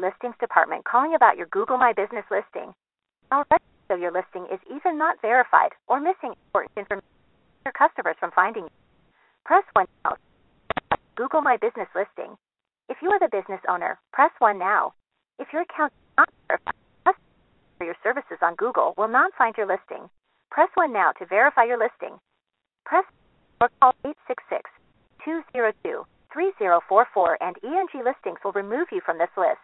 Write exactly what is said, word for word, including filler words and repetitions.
listings department calling about your Google My Business listing. Our record of your listing is either not verified or missing important information to keep your customers from finding you. Press one now. Google My Business listing. If you are the business owner, press one now. If your account is not verified, customers for your services on Google will not find your listing. Press one now to verify your listing. Press or call eight six six, two zero two, three zero four four and E N G Listings will remove you from this list.